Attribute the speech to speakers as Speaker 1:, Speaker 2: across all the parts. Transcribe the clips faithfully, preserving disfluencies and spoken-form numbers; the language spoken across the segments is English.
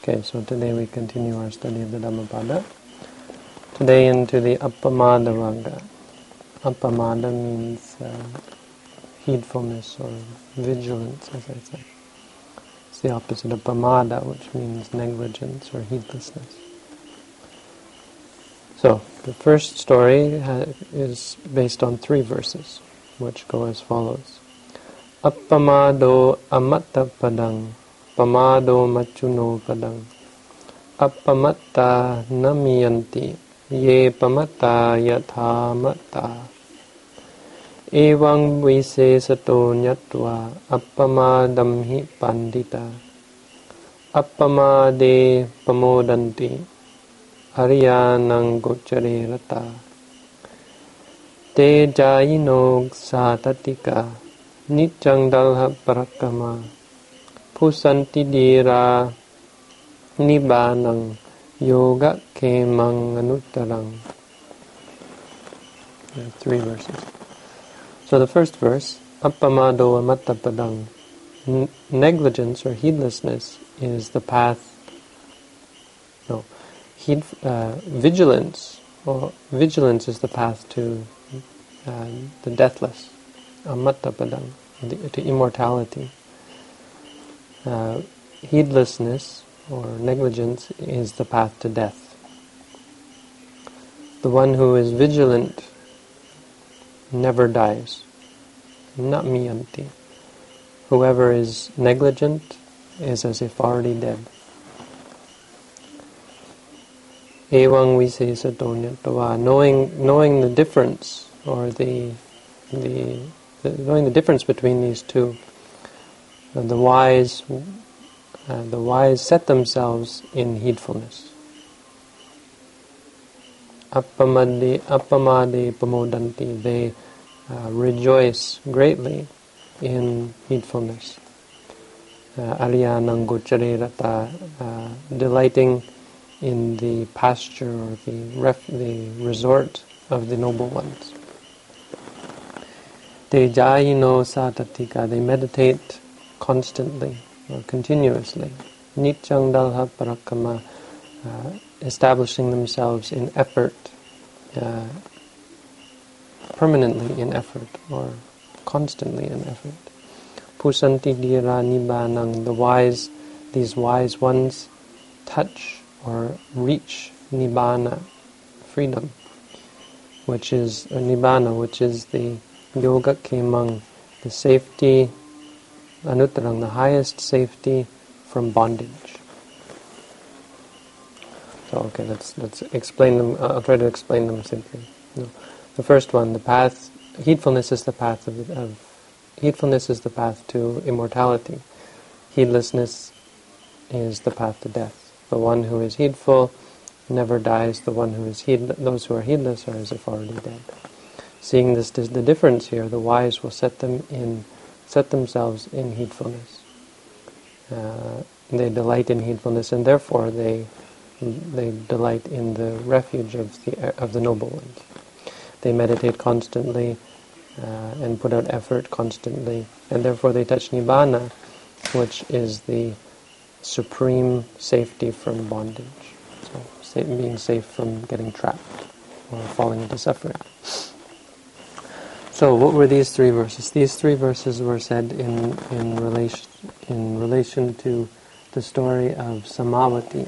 Speaker 1: Okay, so today we continue our study of the Dhammapada. Today into the Appamada Vagga. Appamada means uh, heedfulness or vigilance, as I say. It's the opposite of pamada, which means negligence or heedlessness. So, the first story ha- is based on three verses, which go as follows. Appamado amatta padang, pamado machuno padang, appamatta namiyanti, ye pamatta yatha matta. Evang visesato nyatva, appamadam hi pandita, appamade pamodanti, ariyanang gochare rata. Te jayino satatika, nityang dalha parakama, pusanti dira nibanang, yoga kemang anuttarang. There are three verses. So the first verse, appamado amatta padang, N- negligence or heedlessness is the path, no, heed, uh, vigilance, or vigilance is the path to uh, the deathless, amatta padang, the, to immortality. Uh, heedlessness or negligence is the path to death. The one who is vigilant never dies. Namiyanti. Whoever is negligent is as if already dead. Evang visesato nyatva. Knowing knowing the difference or the the, the knowing the difference between these two, uh, the wise uh, the wise set themselves in heedfulness. Appamade, appamade pamodanti. They uh, rejoice greatly in heedfulness. Ariyanang gochare rata, uh, delighting in the pasture or the ref, the resort of the noble ones. Te jayino satatika. They meditate constantly or continuously. Nityang dalha parakama. Uh, establishing themselves in effort, uh, permanently in effort, or constantly in effort. Pusanti dira nibanang, the wise, these wise ones touch or reach nibbana, freedom, which is, or nibbana, which is the yoga kemang, the safety, anuttarang, the highest safety from bondage. So, okay, let's let's explain them. Uh, I'll try to explain them simply. No. The first one, the path. Heedfulness is the path of, of. Heedfulness is the path to immortality. Heedlessness is the path to death. The one who is heedful never dies. The one who is heed. Those who are heedless are as if already dead. Seeing this, the difference here, the wise will set them in, set themselves in heedfulness. Uh, they delight in heedfulness, and therefore they. They delight in the refuge of the of the noble ones. They meditate constantly uh, and put out effort constantly, and therefore they touch nibbana, which is the supreme safety from bondage. So, being safe from getting trapped or falling into suffering. So, what were these three verses? These three verses were said in in relation in relation to the story of Samavati.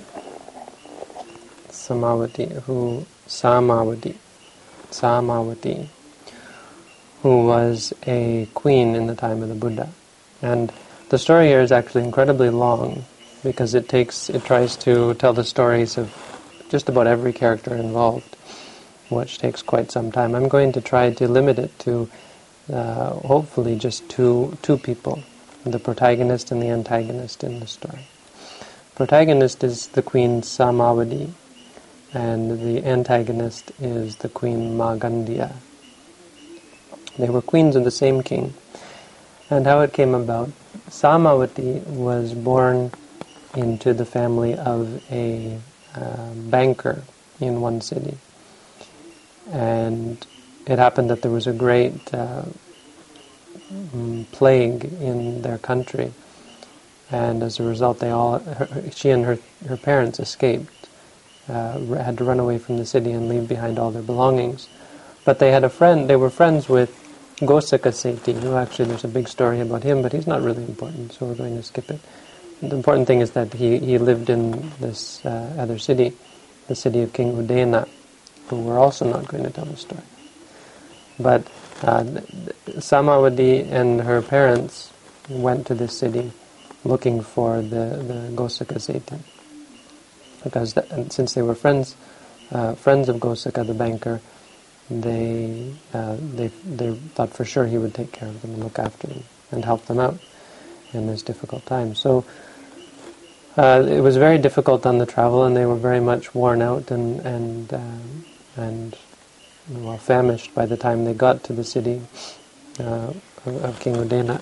Speaker 1: Samavati, who Samavati, Samavati, who was a queen in the time of the Buddha. And the story here is actually incredibly long because it takes, it tries to tell the stories of just about every character involved, which takes quite some time. I'm going to try to limit it to uh, hopefully just two two people, the protagonist and the antagonist in the story. Protagonist is the queen Samavati, and the antagonist is the queen Magandiya. They were queens of the same king. And how it came about, Samavati was born into the family of a uh, banker in one city. And it happened that there was a great uh, plague in their country, and as a result, they all, her, she and her her parents escaped, uh, had to run away from the city and leave behind all their belongings. But they had a friend. They were friends with Gosaka Seti, who actually there's a big story about him, but he's not really important, so we're going to skip it. The important thing is that he, he lived in this uh, other city, the city of King Udena, who we're also not going to tell the story. But uh, Samavati and her parents went to this city looking for the, the Gosaka Seti. Because the, and since they were friends uh, friends of Gosaka, the banker, they, uh, they, they thought for sure he would take care of them and look after them and help them out in this difficult time. So uh, it was very difficult on the travel, and they were very much worn out and and uh, and well, famished by the time they got to the city uh, of, of King Udena.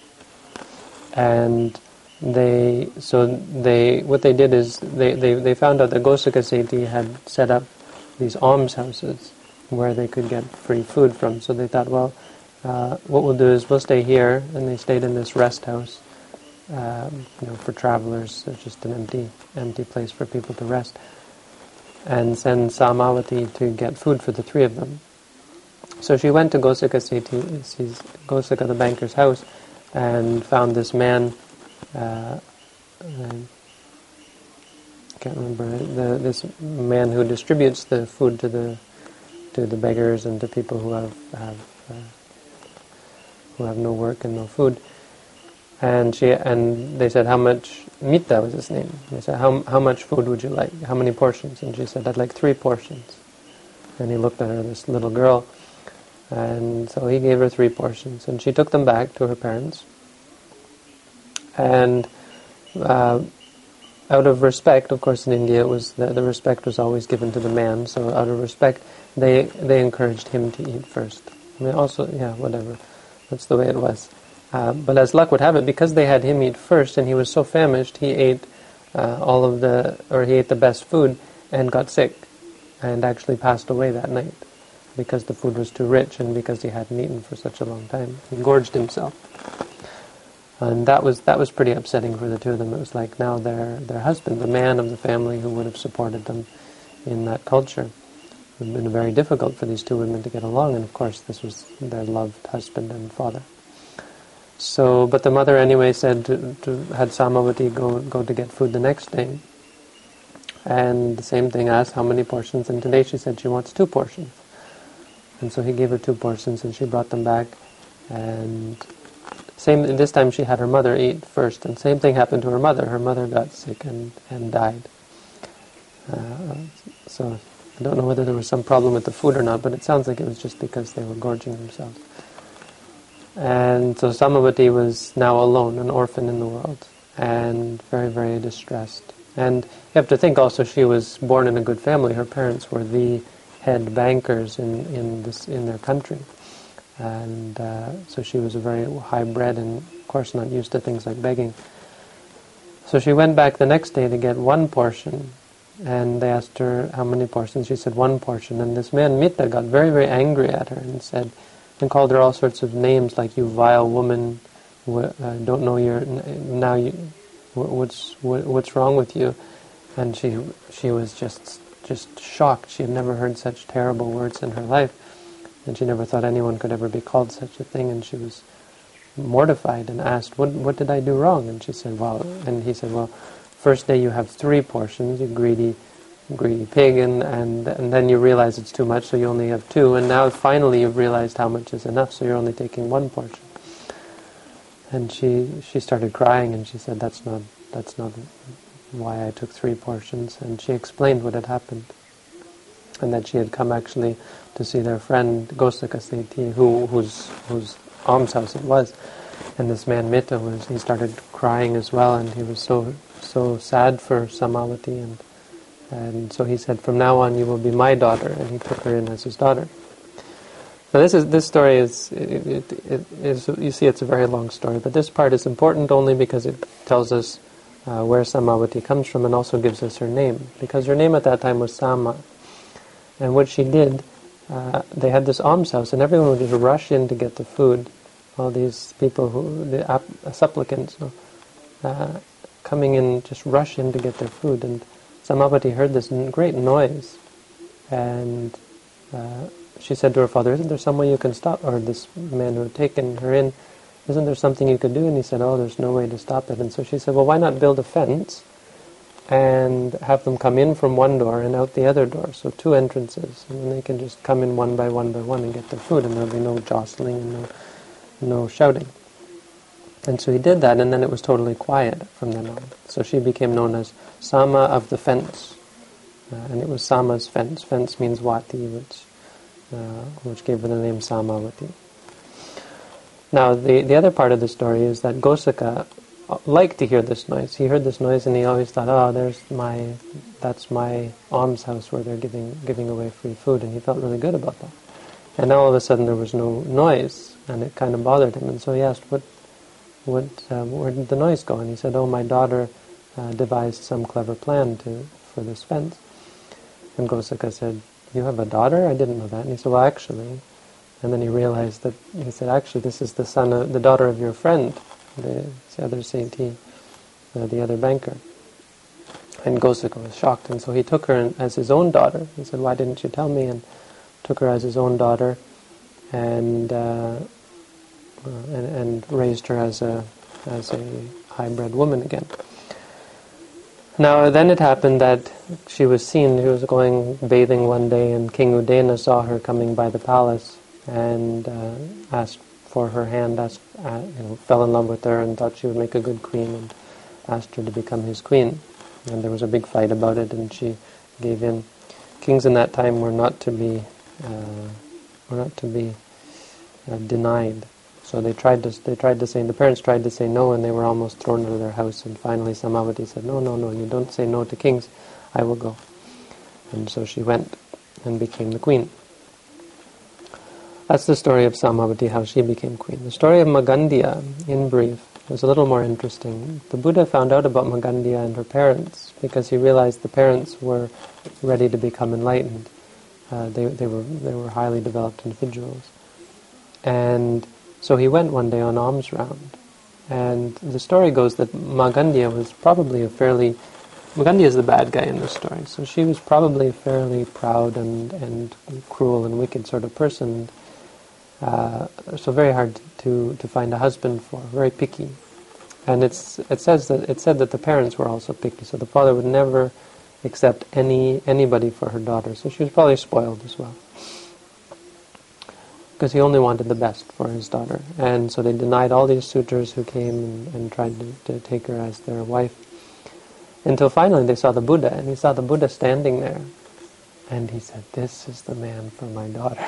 Speaker 1: And they so they what they did is they, they, they found out that Gosaka Seti had set up these almshouses where they could get free food from. So they thought, well, uh, what we'll do is we'll stay here, and they stayed in this rest house. Um, you know, for travelers, it's just an empty, empty place for people to rest, and send Samavati to get food for the three of them. So she went to Gosaka Seti, Gosaka the banker's house, and found this man. Uh, I can't remember the this man who distributes the food to the to the beggars and to people who have have uh, who have no work and no food. And she and they said, how much, Mita was his name. They said, how how much food would you like? How many portions? And she said, I'd like three portions. And he looked at her, this little girl, and so he gave her three portions. And she took them back to her parents. And uh, out of respect, of course in India, it was the, the respect was always given to the man. So out of respect, they they encouraged him to eat first. I mean, also, yeah, whatever. That's the way it was. Uh, but as luck would have it, because they had him eat first, and he was so famished, he ate uh, all of the, or he ate the best food, and got sick, and actually passed away that night, because the food was too rich, and because he hadn't eaten for such a long time. He gorged himself, and that was that was pretty upsetting for the two of them. It was like now their their husband, the man of the family who would have supported them in that culture. It would have been very difficult for these two women to get along, and of course this was their loved husband and father. So, but the mother anyway said to, to had Samavati go go to get food the next day, and the same thing, asked how many portions, and today she said she wants two portions, and so he gave her two portions, and she brought them back, and same this time she had her mother eat first, and same thing happened to her mother. Her mother got sick and and died. Uh, so I don't know whether there was some problem with the food or not, but it sounds like it was just because they were gorging themselves. And so Samavati was now alone, an orphan in the world, and very, very distressed. And you have to think also she was born in a good family. Her parents were the head bankers in, in this in their country. And uh, so she was a very high-bred and, of course, not used to things like begging. So she went back the next day to get one portion, and they asked her how many portions. She said one portion. And this man, Mita, got very, very angry at her and said, and called her all sorts of names like, you vile woman, uh, don't know your, now you, what's what, what's wrong with you? And she she was just just shocked. She had never heard such terrible words in her life, and she never thought anyone could ever be called such a thing, and she was mortified and asked, what what did I do wrong? And she said, well, and he said, well, first day you have three portions, you greedy greedy pig, and, and and then you realize it's too much, so you only have two, and now finally you've realized how much is enough, so you're only taking one portion. And she she started crying, and she said, that's not that's not why I took three portions. And she explained what had happened, and that she had come actually to see their friend Gosaka Seti, who whose whose almshouse it was, and this man Mita was he started crying as well, and he was so so sad for Samavati, and And so he said, from now on you will be my daughter, and he took her in as his daughter. Now this is this story is, it, it, it is you see it's a very long story, but this part is important only because it tells us uh, where Samavati comes from, and also gives us her name, because her name at that time was Sama. And what she did, uh, they had this almshouse, and everyone would just rush in to get the food. All these people, who the uh, supplicants, uh, coming in, just rush in to get their food. And Samavati heard this n- great noise, and uh, she said to her father, "Isn't there some way you can stop?" Or this man who had taken her in, "Isn't there something you could do?" And he said, "Oh, there's no way to stop it." And so she said, "Well, why not build a fence and have them come in from one door and out the other door, so two entrances, and then they can just come in one by one by one and get their food, and there'll be no jostling and no, no shouting." And so he did that, and then it was totally quiet from then on. So she became known as Sama of the Fence, uh, and it was Sama's fence. Fence means Vati, which uh, which gave her the name Samavati. Now, the, the other part of the story is that Gosaka liked to hear this noise. He heard this noise and he always thought, "Oh, there's my, that's my almshouse where they're giving giving away free food," and he felt really good about that. And now all of a sudden there was no noise, and it kind of bothered him. And so he asked, "What, what, uh, where did the noise go?" And he said, "Oh, my daughter uh, devised some clever plan to for this fence." And Gosaka said, "You have a daughter? I didn't know that." And he said, "Well, actually," and then he realized that he said, "Actually, this is the son of the daughter of your friend, the, the other saintee, uh, the other banker." And Gosaka was shocked, and so he took her as his own daughter. He said, "Why didn't you tell me?" And took her as his own daughter, and uh, uh, and, and raised her as a as a high-bred woman again. Now then it happened that she was seen, she was going bathing one day, and King Udena saw her coming by the palace and uh, asked for her hand, asked, uh, you know, fell in love with her and thought she would make a good queen, and asked her to become his queen. And there was a big fight about it, and she gave in. Kings in that time were not to be uh, were not to be uh, denied. So they tried to they tried to say the parents tried to say no, and they were almost thrown out of their house. And finally, Samavati said, "No, no, no! You don't say no to kings. I will go." And so she went and became the queen. That's the story of Samavati, how she became queen. The story of Magandia, in brief, was a little more interesting. The Buddha found out about Magandia and her parents because he realized the parents were ready to become enlightened. Uh, they they were they were highly developed individuals, and so he went one day on alms round. And the story goes that Magandia was probably a fairly Magandia is the bad guy in this story, so she was probably a fairly proud and and cruel and wicked sort of person. Uh, so very hard to to find a husband for, very picky. And it's it says that it said that the parents were also picky, so the father would never accept any anybody for her daughter. So she was probably spoiled as well, because he only wanted the best for his daughter. And so they denied all these suitors who came and, and tried to, to take her as their wife, until finally they saw the Buddha, and he saw the Buddha standing there, and he said, "This is the man for my daughter."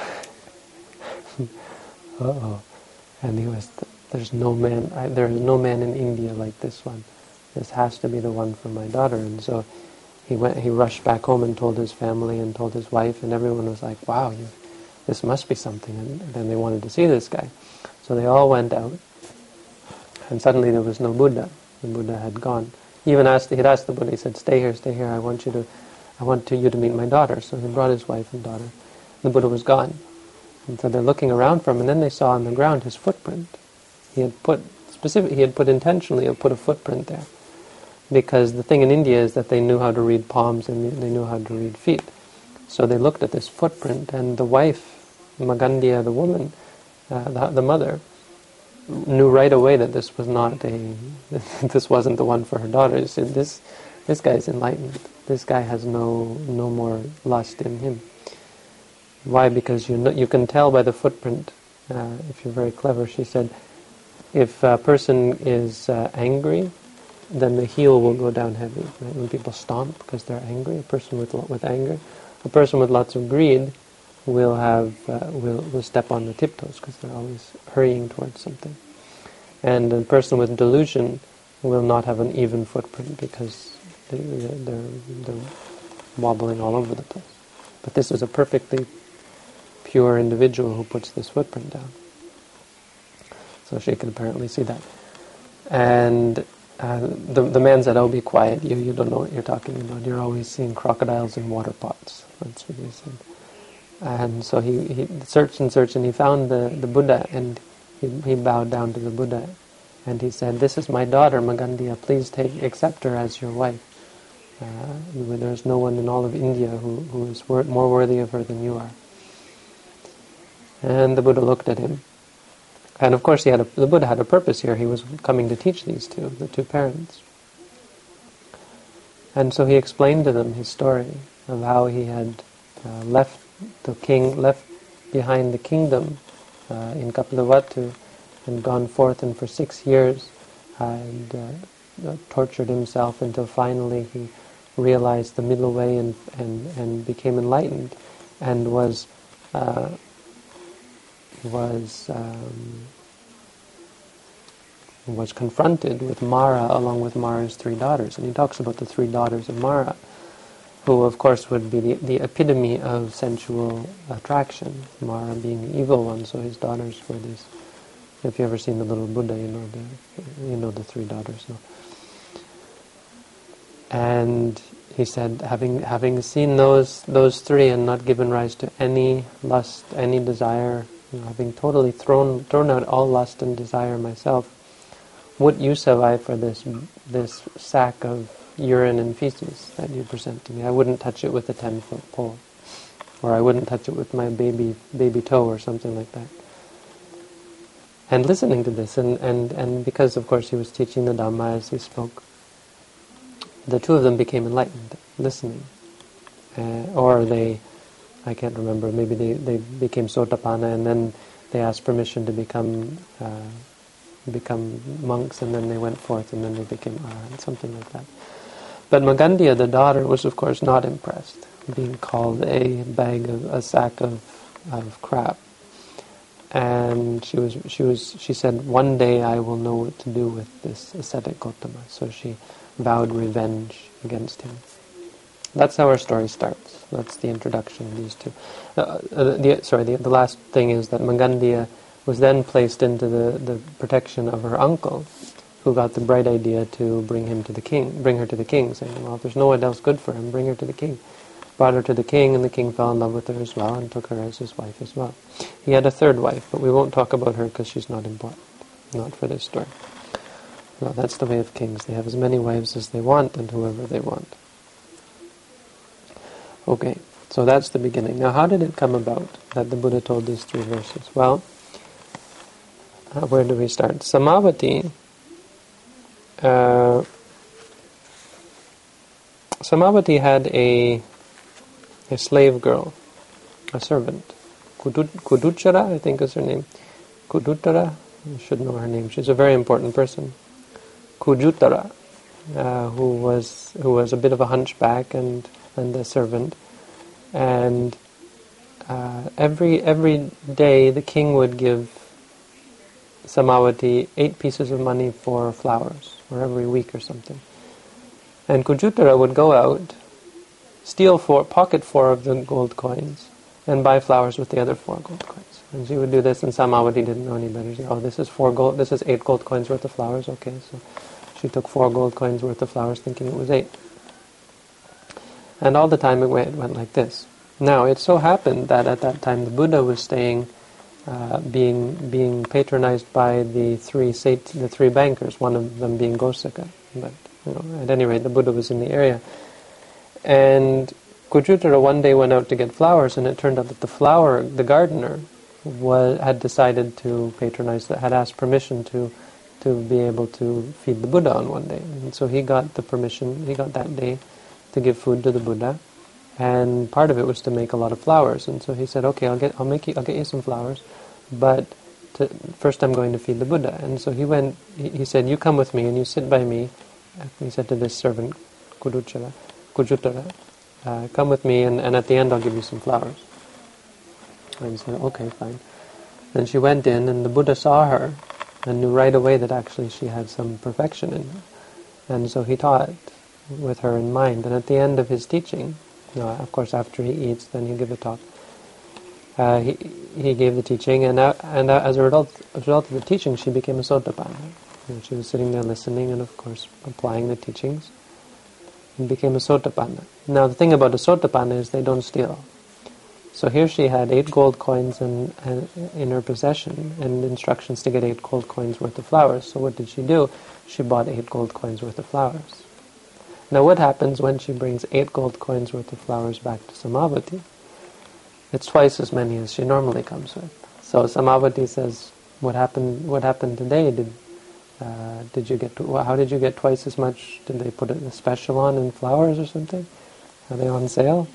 Speaker 1: Uh-oh. And he was, there's no man, I, there is no man in India like this one. This has to be the one for my daughter. And so he went, he rushed back home and told his family and told his wife, and everyone was like, "Wow, you, this must be something." And then they wanted to see this guy. So they all went out, and suddenly there was no Buddha. The Buddha had gone. He even asked, he had asked the Buddha, he said, "Stay here, stay here, I want you to, I want to, you to meet my daughter." So he brought his wife and daughter. The Buddha was gone. And so they're looking around for him, and then they saw on the ground his footprint. He had put, specific, he had put intentionally, had put a footprint there. Because the thing in India is that they knew how to read palms and they knew how to read feet. So they looked at this footprint, and the wife, Magandia, the woman, uh, the, the mother, knew right away that this was not a, this wasn't the one for her daughter. She said, this, this guy's enlightened. This guy has no, no more lust in him. Why? Because you know, you can tell by the footprint, uh, if you're very clever. She said, if a person is uh, angry, then the heel will go down heavy. Right? When people stomp because they're angry, a person with with anger, a person with lots of greed will have uh, will will step on the tiptoes because they're always hurrying towards something. And a person with delusion will not have an even footprint because they, they're they're wobbling all over the place. But this is a perfectly pure individual who puts this footprint down. So she could apparently see that. And uh, the the man said, "Oh, be quiet, you you don't know what you're talking about. You're always seeing crocodiles in water pots." That's what he said. And so he, he searched and searched, and he found the, the Buddha, and he, he bowed down to the Buddha. And he said, "This is my daughter, Magandiya. Please take, accept her as your wife. Uh, there's no one in all of India who, who is wor- more worthy of her than you are." And the Buddha looked at him. And of course he had a, the Buddha had a purpose here. He was coming to teach these two, the two parents. And so he explained to them his story of how he had uh, left the king, left behind the kingdom uh, in Kapilavatthu, and gone forth, and for six years uh, and uh, tortured himself until finally he realized the middle way and and, and became enlightened, and was uh, was um, was confronted with Mara along with Mara's three daughters. And he talks about the three daughters of Mara, who of course would be the, the epitome of sensual attraction, Mara being the evil one, so his daughters were these. If you've ever seen the little Buddha, you know the you know the three daughters. No? And he said, having having seen those those three and not given rise to any lust, any desire, you know, having totally thrown thrown out all lust and desire myself, what use have I for this this sack of urine and feces that you present to me? I wouldn't touch it with a ten foot pole, or I wouldn't touch it with my baby baby toe or something like that. And listening to this, and, and, and because of course he was teaching the Dhamma as he spoke, the two of them became enlightened, listening. Uh, or they, I can't remember, maybe they, they became Sotapanna, and then they asked permission to become uh, become monks, and then they went forth, and then they became Arahant, something like that. But Magandiya, the daughter, was of course not impressed, being called a bag of, a sack of, of crap. And she was, she was, she said, "One day I will know what to do with this ascetic Gotama." So she vowed revenge against him. That's how our story starts. That's the introduction of these two. Uh, uh, the, sorry, the, the last thing is that Magandiya was then placed into the, the protection of her uncle, who got the bright idea to bring him to the king, bring her to the king, saying, "Well, if there's no one else good for him, bring her to the king." Brought her to the king, and the king fell in love with her as well, and took her as his wife as well. He had a third wife, but we won't talk about her because she's not important, not for this story. Well, that's the way of kings. They have as many wives as they want, and whoever they want. Okay, so that's the beginning. Now, how did it come about that the Buddha told these three verses? Well, uh, where do we start? Samavati, uh, Samavati had a a slave girl, a servant. Kudu, Kuduchara, I think is her name. Kuduttara, I should know her name. She's a very important person. Kujuttara, uh, who was who was a bit of a hunchback and and a servant. And uh, every every day the king would give Samavati eight pieces of money for flowers, or every week or something. And Kujuttara would go out, steal four, pocket four of the gold coins, and buy flowers with the other four gold coins. And she would do this, and Samavati didn't know any better. She said, "Oh, this is four gold. This is eight gold coins worth of flowers. Okay." So she took four gold coins worth of flowers, thinking it was eight. And all the time it went, it went like this. Now it so happened that at that time the Buddha was staying, uh, being being patronized by the three sat- the three bankers. One of them being Gosaka. But you know, at any rate, the Buddha was in the area. And Kujuttara one day went out to get flowers, and it turned out that the flower, the gardener, was, had decided to patronize, had asked permission to to be able to feed the Buddha on one day. And so he got the permission, he got that day to give food to the Buddha, and part of it was to make a lot of flowers. And so he said, "Okay, I'll get, I'll make you, I'll get you some flowers, but to, first I'm going to feed the Buddha." And so he went. He, he said, "You come with me and you sit by me." He said to this servant, Kuduchara, Kujuttara, uh, "Come with me, and, and at the end I'll give you some flowers." And he said, "Okay, fine." Then she went in, and the Buddha saw her, and knew right away that actually she had some perfection in her. And so he taught with her in mind. And at the end of his teaching, you know, of course after he eats, then he'll give a talk. Uh, he he gave the teaching, and uh, and uh, as a result, as a result of the teaching, she became a Sotapanna. You know, she was sitting there listening, and of course applying the teachings, and became a Sotapanna. Now the thing about a Sotapanna is they don't steal. So here she had eight gold coins in, in her possession and instructions to get eight gold coins worth of flowers. So what did she do? She bought eight gold coins worth of flowers. Now what happens when she brings eight gold coins worth of flowers back to Samavati? It's twice as many as she normally comes with. So Samavati says, "What happened? What happened today? Did uh, did you get? To, how did you get twice as much? Did they put a special on in flowers or something? Are they on sale?"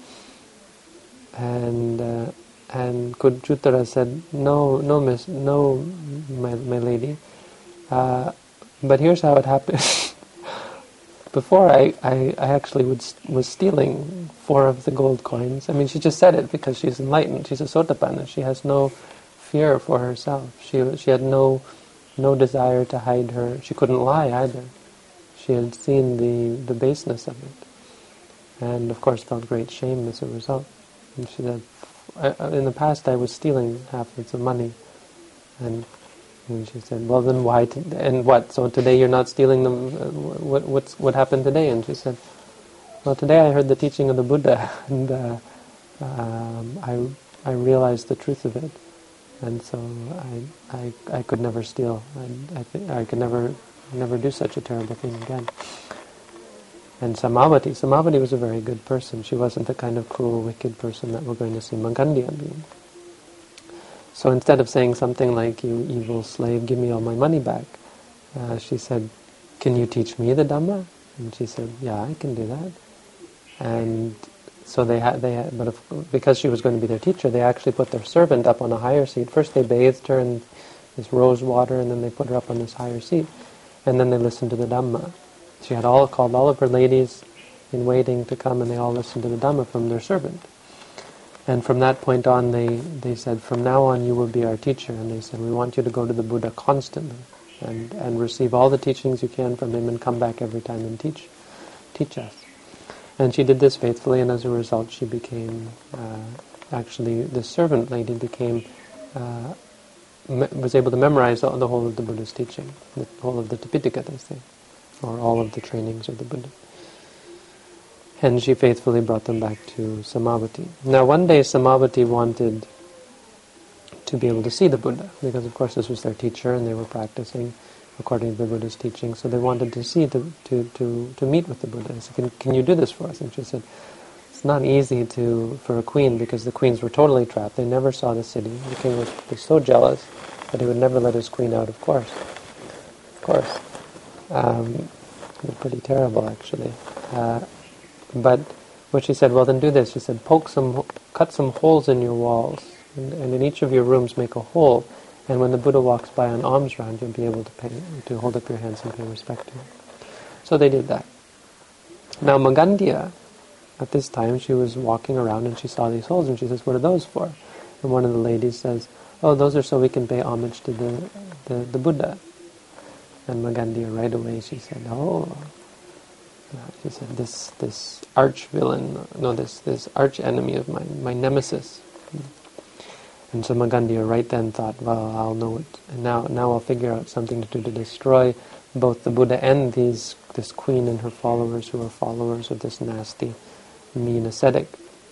Speaker 1: And uh, and Kujuttara said, "No, no, miss, no, my my lady. Uh, but here's how it happened." Before, I, I, I actually would, was stealing four of the gold coins. I mean, she just said it because she's enlightened. She's a Sotapanna. She has no fear for herself. She she had no no desire to hide her. She couldn't lie either. She had seen the, the baseness of it. And, of course, felt great shame as a result. And she said, I, in the past I was stealing half-words of money. And And she said, "Well, then why? T- and what? So today you're not stealing them? Uh, what? What's what happened today?" And she said, "Well, today I heard the teaching of the Buddha, and uh, um, I I realized the truth of it, and so I I, I could never steal. I I, th- I could never never do such a terrible thing again." And Samavati, Samavati was a very good person. She wasn't the kind of cruel, wicked person that we're going to see Magandia being. So instead of saying something like, "You evil slave, give me all my money back," uh, she said, "Can you teach me the Dhamma?" And she said, "Yeah, I can do that." And so they had, they had, but if, because she was going to be their teacher, they actually put their servant up on a higher seat. First they bathed her in this rose water, and then they put her up on this higher seat, and then they listened to the Dhamma. She had all called all of her ladies in waiting to come, and they all listened to the Dhamma from their servant. And from that point on, they, they said, "From now on you will be our teacher." And they said, "We want you to go to the Buddha constantly and, and receive all the teachings you can from him and come back every time and teach teach us." And she did this faithfully, and as a result she became, uh, actually, the servant lady became, uh, me- was able to memorize the, the whole of the Buddha's teaching, the whole of the Tipitaka, they say, or all of the trainings of the Buddha. And she faithfully brought them back to Samavati. Now one day Samavati wanted to be able to see the Buddha, because of course this was their teacher and they were practicing according to the Buddha's teaching, so they wanted to see, the, to, to, to meet with the Buddha. I said, can, can you do this for us? And she said, it's not easy to for a queen, because the queens were totally trapped. They never saw the city. The king was, was so jealous that he would never let his queen out, of course. Of course. Um, pretty terrible, actually. Uh, But what she said, well then do this. She said, poke some, cut some holes in your walls, and, and in each of your rooms make a hole, and when the Buddha walks by on alms round, you'll be able to pay, to hold up your hands and pay respect to him. So they did that. Now Magandia, at this time, she was walking around and she saw these holes, and she says, "What are those for?" And one of the ladies says, "Oh, those are so we can pay homage to the the, the Buddha." And Magandia right away, she said, "Oh." Uh, she said, this this arch villain, no, this this arch enemy of mine, my nemesis. And so Magandia right then thought, well, I'll know it, and now now I'll figure out something to do to destroy both the Buddha and these this queen and her followers, who are followers of this nasty, mean ascetic.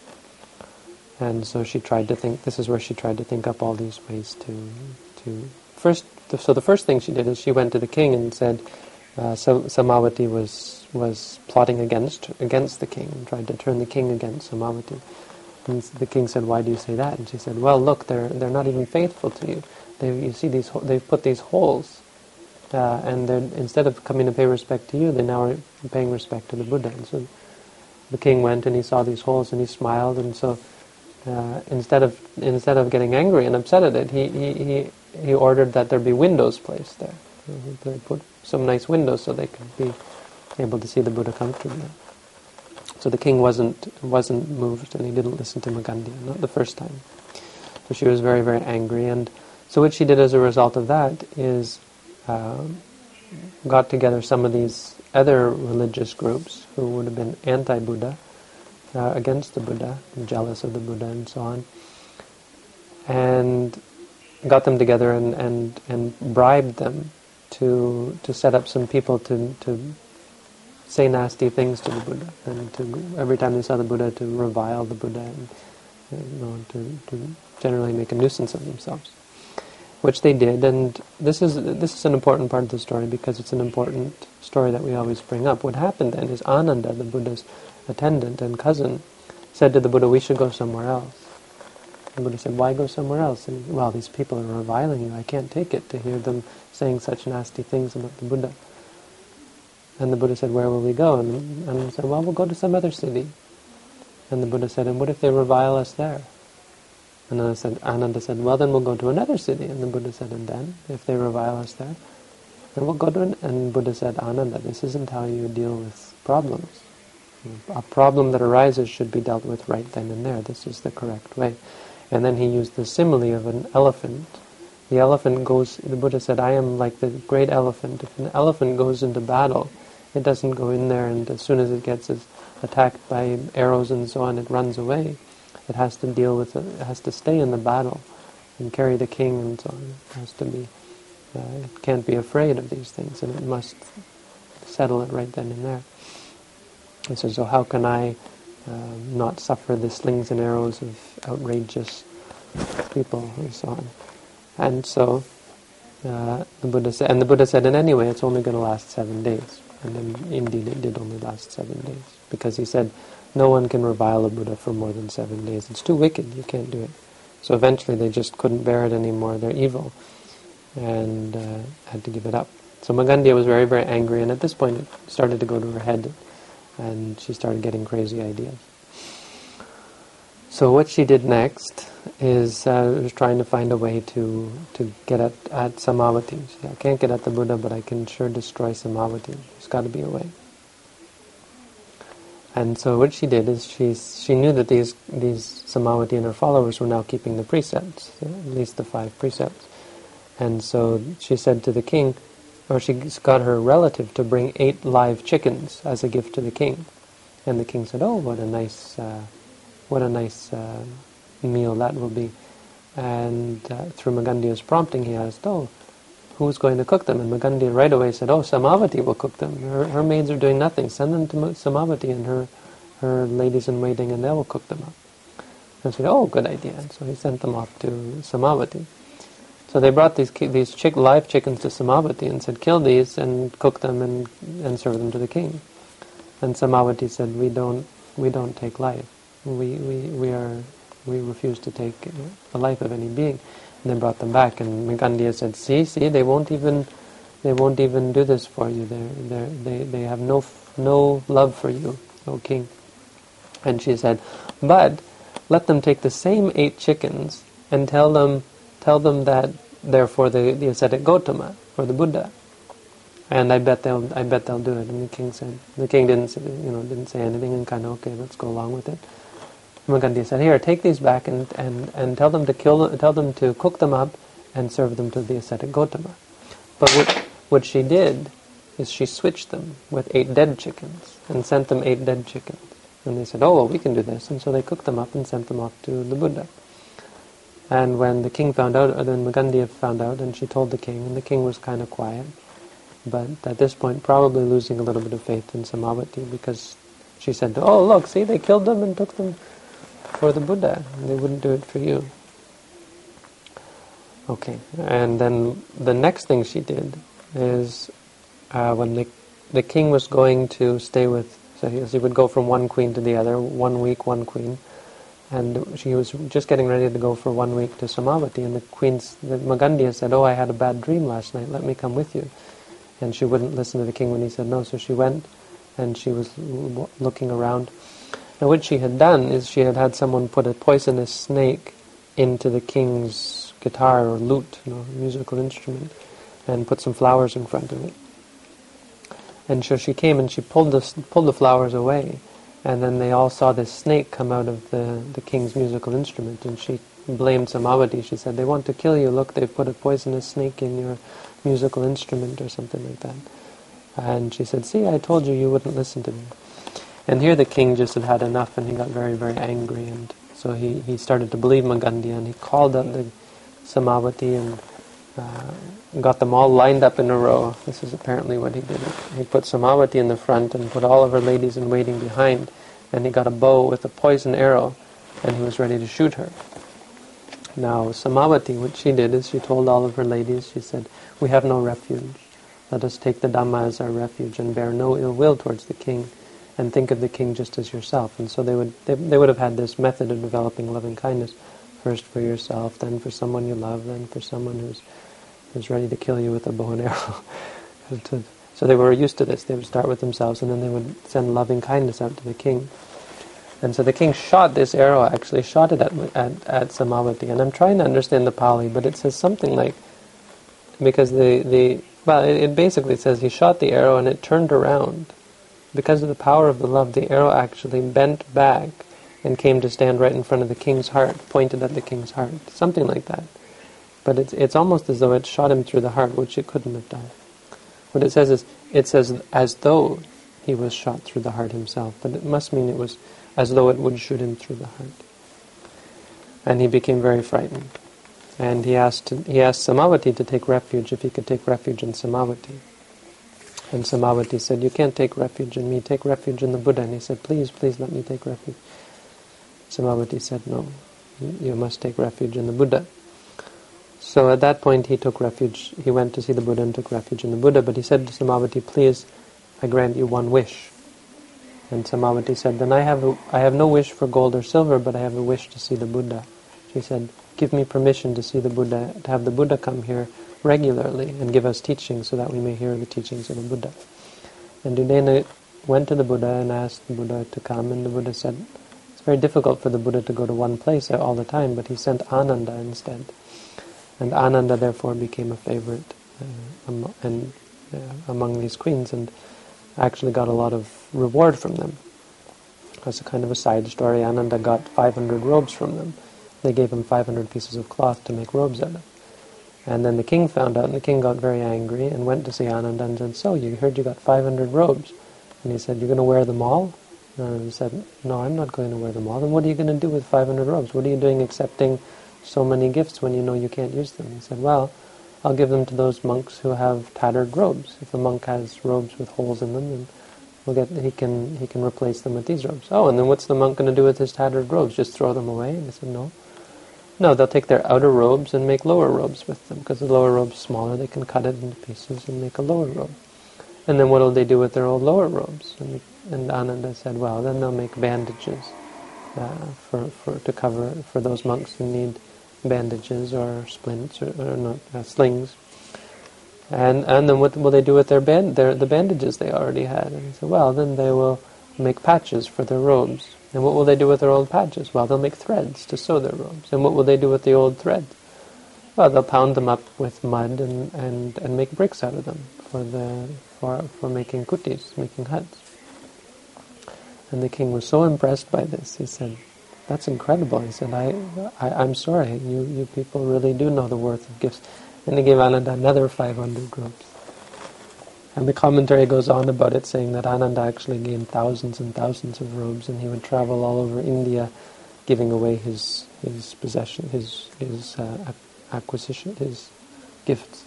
Speaker 1: And so she tried to think. This is where she tried to think up all these ways to to first. So the first thing she did is she went to the king and said, uh, so Samavati was. was plotting against against the king and tried to turn the king against Samavati. And the king said, "Why do you say that?" And she said, "Well, look, they're they're not even faithful to you. They you see these they've put these holes, uh, and they're instead of coming to pay respect to you, they now are paying respect to the Buddha." And so the king went and he saw these holes and he smiled, and so uh, instead of instead of getting angry and upset at it, he he he, he ordered that there be windows placed there. They put some nice windows so they could be able to see the Buddha comfortably. So the king wasn't wasn't moved, and he didn't listen to Magandia, not the first time. So she was very, very angry, and so what she did as a result of that is uh, got together some of these other religious groups who would have been anti-Buddha, uh, against the Buddha, jealous of the Buddha and so on, and got them together and, and, and bribed them to to set up some people to to say nasty things to the Buddha, and to every time they saw the Buddha to revile the Buddha and, you know, to, to generally make a nuisance of themselves. Which they did, and this is this is an important part of the story because it's an important story that we always bring up. What happened then is Ananda, the Buddha's attendant and cousin, said to the Buddha, we should go somewhere else. The Buddha said, why go somewhere else? And, well, these people are reviling you. I can't take it to hear them saying such nasty things about the Buddha. And the Buddha said, where will we go? And Ananda said, well, we'll go to some other city. And the Buddha said, and what if they revile us there? And Ananda said, Ananda said, well, then we'll go to another city. And the Buddha said, and then, if they revile us there, then we'll go to an... And Buddha said, Ananda, this isn't how you deal with problems. A problem that arises should be dealt with right then and there. This is the correct way. And then he used the simile of an elephant. The elephant goes... The Buddha said, I am like the great elephant. If an elephant goes into battle, it doesn't go in there and as soon as it gets attacked by arrows and so on, it runs away. It has to deal with it. It has to stay in the battle and carry the king and so on. It has to be. Uh, it can't be afraid of these things, and it must settle it right then and there. And so, so how can I uh, not suffer the slings and arrows of outrageous people and so on? And so uh, the Buddha said, and the Buddha said, and anyway, it's only going to last seven days. And then, indeed, it did only last seven days because he said, no one can revile a Buddha for more than seven days. It's too wicked, you can't do it. So eventually they just couldn't bear it anymore, they're evil, and uh, had to give it up. So Magandia was very, very angry, and at this point it started to go to her head, and she started getting crazy ideas. So what she did next is uh, was trying to find a way to, to get at, at Samavati. She said, I can't get at the Buddha, but I can sure destroy Samavati. There's got to be a way. And so what she did is she she knew that these these Samavati and her followers were now keeping the precepts, at least the five precepts. And so she said to the king, or she got her relative to bring eight live chickens as a gift to the king. And the king said, "Oh, what a nice uh, what a nice uh, meal that will be." And uh, through Magandia's prompting, he asked, "Oh, who's going to cook them?" And Magandia right away said, "Oh, Samavati will cook them. Her, her maids are doing nothing. Send them to Samavati and her, her ladies-in-waiting, and they will cook them up." And she said, "Oh, good idea." And so he sent them off to Samavati. So they brought these these chick, live chickens to Samavati and said, "Kill these and cook them and and serve them to the king." And Samavati said, "We don't we don't take life. We we we are we refuse to take the life of any being." And they brought them back, and Magandia said, "See, see, they won't even, they won't even do this for you. They, they, they, they have no, no love for you, O king." And she said, "But let them take the same eight chickens and tell them, tell them that they're for the, the ascetic Gautama, for the Buddha, and I bet they'll, I bet they'll do it." And the king said, the king didn't, say, you know, didn't say anything, and kind of, okay, let's go along with it. Magandia said, "Here, take these back and, and, and tell them to kill them, tell them to cook them up and serve them to the ascetic Gautama." But what, what she did is she switched them with eight dead chickens and sent them eight dead chickens. And they said, "Oh, well, we can do this." And so they cooked them up and sent them off to the Buddha. And when the king found out, or then Magandia found out, and she told the king, and the king was kind of quiet, but at this point probably losing a little bit of faith in Samavati, because she said, "Oh, look, see, they killed them and took them for the Buddha, and they wouldn't do it for you." Okay, and then the next thing she did is uh, when the the king was going to stay with, so he, he would go from one queen to the other, one week, one queen, and she was just getting ready to go for one week to Samavati, and the queen's, the Magandia said, "Oh, I had a bad dream last night, let me come with you." And she wouldn't listen to the king when he said no, so she went, and she was l- looking around. Now what she had done is she had had someone put a poisonous snake into the king's guitar or lute, you know, musical instrument, and put some flowers in front of it. And so she came and she pulled the pulled the flowers away, and then they all saw this snake come out of the, the king's musical instrument, and she blamed Samavati. She said, "They want to kill you. Look, they've put a poisonous snake in your musical instrument," or something like that. And she said, "See, I told you you wouldn't listen to me." And here the king just had had enough, and he got very, very angry, and so he, he started to believe Magandia, and he called out the Samavati and uh, got them all lined up in a row. This is apparently what he did. He put Samavati in the front and put all of her ladies in waiting behind, and he got a bow with a poison arrow, and he was ready to shoot her. Now Samavati, what she did is she told all of her ladies, she said, "We have no refuge. Let us take the Dhamma as our refuge and bear no ill will towards the king, and think of the king just as yourself." And so they would they, they would have had this method of developing loving kindness, first for yourself, then for someone you love, then for someone who's who's ready to kill you with a bow and arrow. So they were used to this. They would start with themselves, and then they would send loving kindness out to the king. And so the king shot this arrow, actually shot it at, at, at Samavati. And I'm trying to understand the Pali, but it says something like, because the, the well, it, it basically says he shot the arrow and it turned around. Because of the power of the love, the arrow actually bent back and came to stand right in front of the king's heart, pointed at the king's heart. Something like that. But it's, it's almost as though it shot him through the heart, which it couldn't have done. What it says is, it says as though he was shot through the heart himself, but it must mean it was as though it would shoot him through the heart. And he became very frightened. And he asked he asked Samavati to take refuge, if he could take refuge in Samavati. And Samavati said, "You can't take refuge in me, take refuge in the Buddha." And he said, "Please, please let me take refuge." Samavati said, "No, you must take refuge in the Buddha." So at that point he took refuge, he went to see the Buddha and took refuge in the Buddha, but he said to Samavati, "Please, I grant you one wish." And Samavati said, "Then I have a, I have no wish for gold or silver, but I have a wish to see the Buddha." She said, "Give me permission to see the Buddha, to have the Buddha come here regularly and give us teaching so that we may hear the teachings of the Buddha." And Dudena went to the Buddha and asked the Buddha to come, and the Buddha said, it's very difficult for the Buddha to go to one place all the time, but he sent Ananda instead. And Ananda therefore became a favorite uh, am- and uh, among these queens, and actually got a lot of reward from them. As a kind of a side story, Ananda got five hundred robes from them. They gave him five hundred pieces of cloth to make robes out of. And then the king found out, and the king got very angry and went to see Ananda and said, "So, you heard you got five hundred robes." And he said, "You're going to wear them all?" And he said, "No, I'm not going to wear them all." "Then what are you going to do with five hundred robes? What are you doing accepting so many gifts when you know you can't use them?" He said, "Well, I'll give them to those monks who have tattered robes. If a monk has robes with holes in them, then we'll get he can he can replace them with these robes." "Oh, and then what's the monk going to do with his tattered robes? Just throw them away?" And he said, "No. No, they'll take their outer robes and make lower robes with them, because the lower robe's smaller, they can cut it into pieces and make a lower robe. And then what'll they do with their old lower robes?" And, and Ananda said, "Well, then they'll make bandages uh, for, for to cover for those monks who need bandages or splints or, or not uh, slings. And and then what will they do with their band their the bandages they already had?" And he said, "Well, then they will make patches for their robes. And what will they do with their old patches? Well, they'll make threads to sew their robes. And what will they do with the old threads? Well, they'll pound them up with mud and, and, and make bricks out of them for the for for making kutis, making huts." And the king was so impressed by this. He said, "That's incredible." He said, I, I, I'm sorry, you, you people really do know the worth of gifts." And he gave Ananda another five hundred robes. And the commentary goes on about it, saying that Ananda actually gained thousands and thousands of robes, and he would travel all over India giving away his his possession, his his uh, acquisition, his gifts.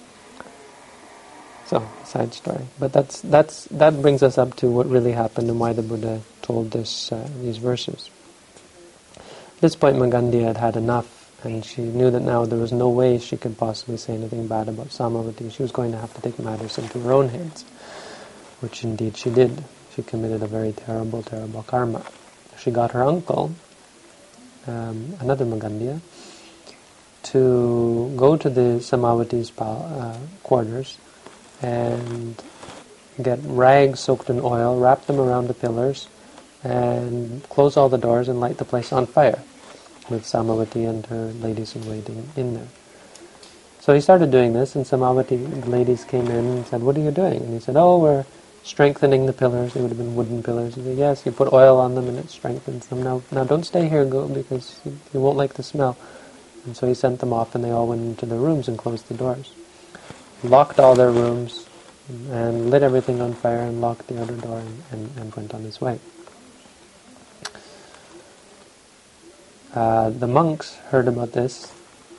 Speaker 1: So, side story. But that's that's that brings us up to what really happened and why the Buddha told this uh, these verses. At this point, Magandia had had enough, and she knew that now there was no way she could possibly say anything bad about Samavati. She was going to have to take matters into her own hands, which indeed she did. She committed a very terrible, terrible karma. She got her uncle, um, another Magandia, to go to the Samavati's uh, quarters and get rags soaked in oil, wrap them around the pillars, and close all the doors and light the place on fire, with Samavati and her ladies-in-waiting in there. So he started doing this, and Samavati ladies came in and said, "What are you doing?" And he said, "Oh, we're strengthening the pillars." They would have been wooden pillars. He said, "Yes, you put oil on them and it strengthens them. Now, now don't stay here, go, because you, you won't like the smell." And so he sent them off, and they all went into their rooms and closed the doors. Locked all their rooms, and lit everything on fire, and locked the outer door, and, and, and went on his way. Uh, the monks heard about this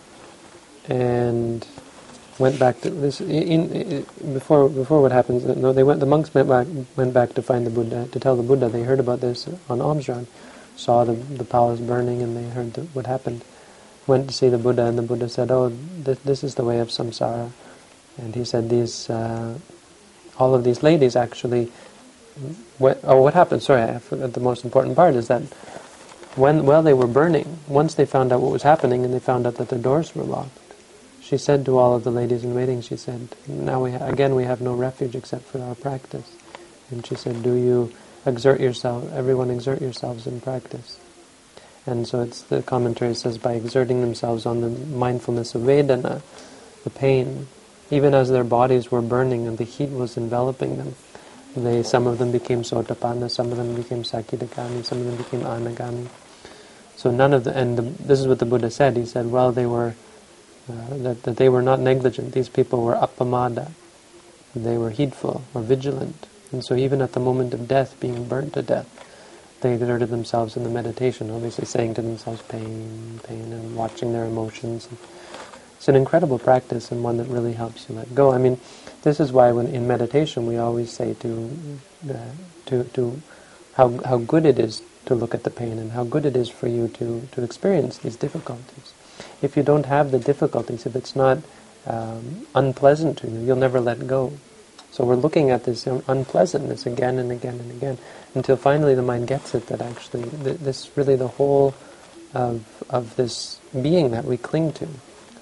Speaker 1: and went back to this. In, in, before before what happens? No, they went. The monks went back went back to find the Buddha, to tell the Buddha they heard about this on alms round. saw the, the palace burning and they heard the, what happened, went to see the Buddha, and the Buddha said, oh, th- this is the way of samsara. And he said these, uh, all of these ladies actually, what, oh, what happened, sorry, I forgot the most important part, is that when, while they were burning, once they found out what was happening and they found out that their doors were locked, she said to all of the ladies in waiting, she said, now we ha- again we have no refuge except for our practice. And she said, do you exert yourself, everyone exert yourselves in practice. And so it's, the commentary says, by exerting themselves on the mindfulness of Vedana, the pain, even as their bodies were burning and the heat was enveloping them, they, some of them became Sotapanna, some of them became Sakidagami, some of them became Anagami. So none of the, and the, this is what the Buddha said, he said, well, they were, uh, that, that they were not negligent, these people were appamada, they were heedful or vigilant. And so even at the moment of death, being burnt to death, they exerted themselves in the meditation, obviously saying to themselves, pain, pain, and watching their emotions. It's an incredible practice and one that really helps you let go. I mean, this is why when in meditation we always say to, uh, to, to how how good it is to look at the pain and how good it is for you to, to experience these difficulties. If you don't have the difficulties, if it's not um, unpleasant to you, you'll never let go. So we're looking at this unpleasantness again and again and again until finally the mind gets it that actually th- this really the whole of of this being that we cling to